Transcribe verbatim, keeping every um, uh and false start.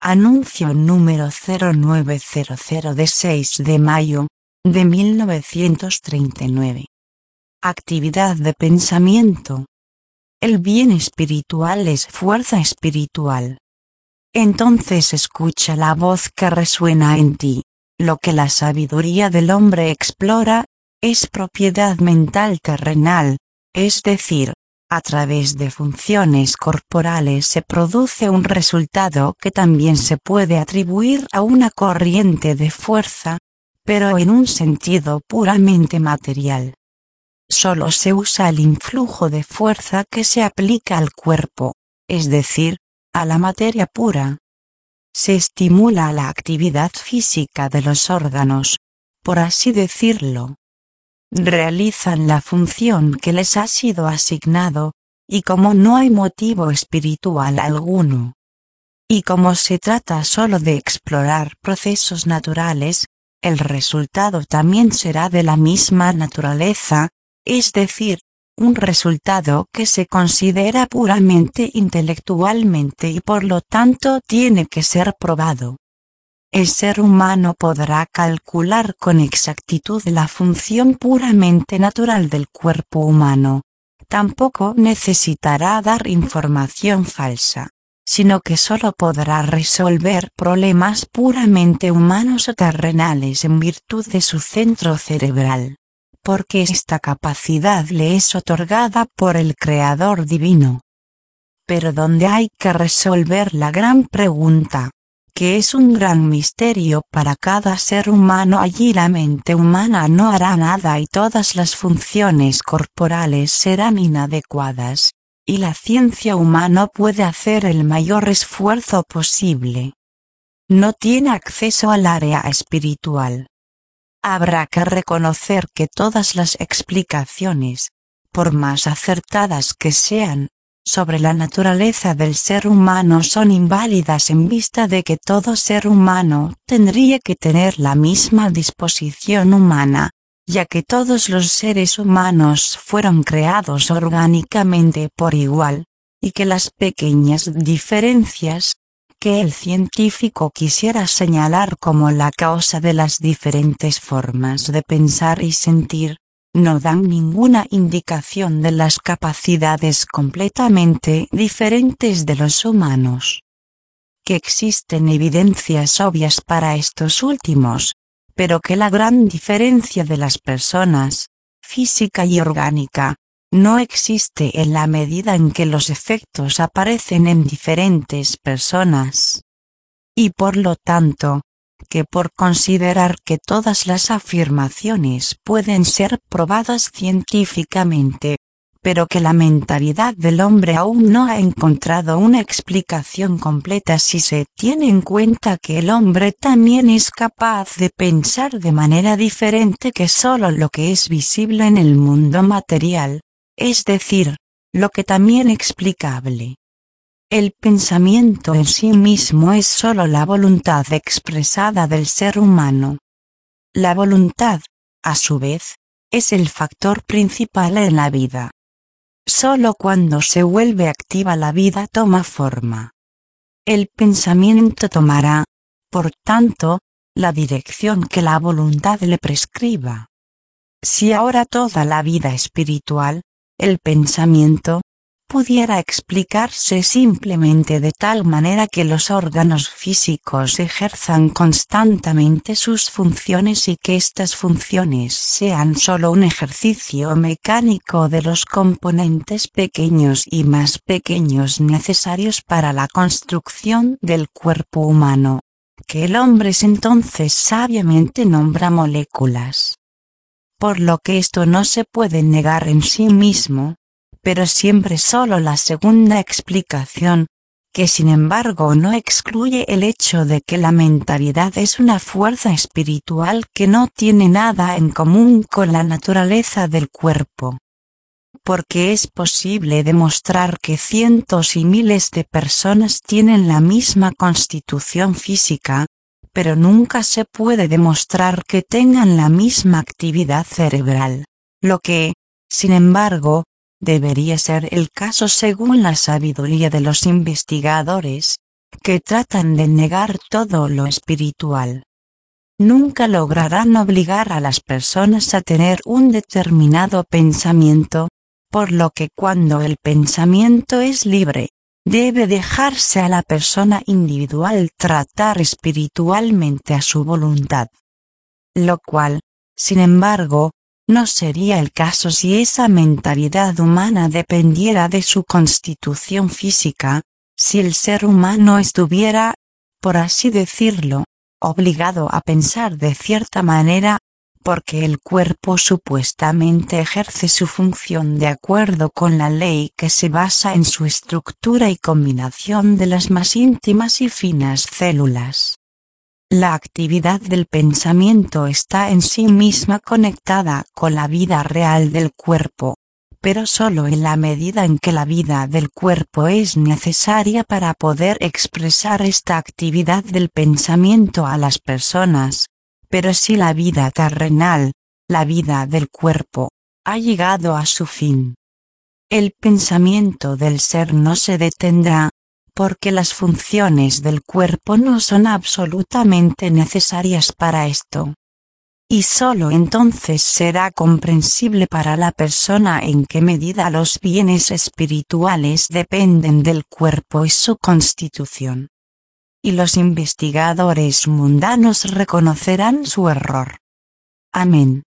Anuncio número cero nueve cero cero de seis de mayo de mil novecientos treinta y nueve. Actividad de pensamiento. El bien espiritual es fuerza espiritual. Entonces escucha la voz que resuena en ti. Lo que la sabiduría del hombre explora, es propiedad mental terrenal, es decir, a través de funciones corporales se produce un resultado que también se puede atribuir a una corriente de fuerza, pero en un sentido puramente material. Solo se usa el influjo de fuerza que se aplica al cuerpo, es decir, a la materia pura. Se estimula la actividad física de los órganos, por así decirlo. Realizan la función que les ha sido asignado, y como no hay motivo espiritual alguno, y como se trata solo de explorar procesos naturales, el resultado también será de la misma naturaleza, es decir, un resultado que se considera puramente intelectualmente y por lo tanto tiene que ser probado. El ser humano podrá calcular con exactitud la función puramente natural del cuerpo humano. Tampoco necesitará dar información falsa, sino que solo podrá resolver problemas puramente humanos o terrenales en virtud de su centro cerebral, porque esta capacidad le es otorgada por el Creador divino. Pero donde hay que resolver la gran pregunta, que es un gran misterio para cada ser humano, allí la mente humana no hará nada y todas las funciones corporales serán inadecuadas, y la ciencia humana puede hacer el mayor esfuerzo posible. No tiene acceso al área espiritual. Habrá que reconocer que todas las explicaciones, por más acertadas que sean, sobre la naturaleza del ser humano son inválidas en vista de que todo ser humano tendría que tener la misma disposición humana, ya que todos los seres humanos fueron creados orgánicamente por igual, y que las pequeñas diferencias, que el científico quisiera señalar como la causa de las diferentes formas de pensar y sentir, no dan ninguna indicación de las capacidades completamente diferentes de los humanos. Que existen evidencias obvias para estos últimos, pero que la gran diferencia de las personas, física y orgánica, no existe en la medida en que los efectos aparecen en diferentes personas. Y por lo tanto, que por considerar que todas las afirmaciones pueden ser probadas científicamente, pero que la mentalidad del hombre aún no ha encontrado una explicación completa si se tiene en cuenta que el hombre también es capaz de pensar de manera diferente que solo lo que es visible en el mundo material, es decir, lo que también explicable. El pensamiento en sí mismo es sólo la voluntad expresada del ser humano. La voluntad, a su vez, es el factor principal en la vida. Sólo cuando se vuelve activa la vida toma forma. El pensamiento tomará, por tanto, la dirección que la voluntad le prescriba. Si ahora toda la vida espiritual, el pensamiento, pudiera explicarse simplemente de tal manera que los órganos físicos ejerzan constantemente sus funciones y que estas funciones sean solo un ejercicio mecánico de los componentes pequeños y más pequeños necesarios para la construcción del cuerpo humano, que el hombre entonces sabiamente nombra moléculas. Por lo que esto no se puede negar en sí mismo, pero siempre solo la segunda explicación, que sin embargo no excluye el hecho de que la mentalidad es una fuerza espiritual que no tiene nada en común con la naturaleza del cuerpo. Porque es posible demostrar que cientos y miles de personas tienen la misma constitución física, pero nunca se puede demostrar que tengan la misma actividad cerebral, lo que, sin embargo, debería ser el caso según la sabiduría de los investigadores, que tratan de negar todo lo espiritual. Nunca lograrán obligar a las personas a tener un determinado pensamiento, por lo que cuando el pensamiento es libre, debe dejarse a la persona individual tratar espiritualmente a su voluntad. Lo cual, sin embargo, no sería el caso si esa mentalidad humana dependiera de su constitución física, si el ser humano estuviera, por así decirlo, obligado a pensar de cierta manera, porque el cuerpo supuestamente ejerce su función de acuerdo con la ley que se basa en su estructura y combinación de las más íntimas y finas células. La actividad del pensamiento está en sí misma conectada con la vida real del cuerpo, pero solo en la medida en que la vida del cuerpo es necesaria para poder expresar esta actividad del pensamiento a las personas. Pero si la vida terrenal, la vida del cuerpo, ha llegado a su fin, el pensamiento del ser no se detendrá, porque las funciones del cuerpo no son absolutamente necesarias para esto. Y solo entonces será comprensible para la persona en qué medida los bienes espirituales dependen del cuerpo y su constitución. Y los investigadores mundanos reconocerán su error. Amén.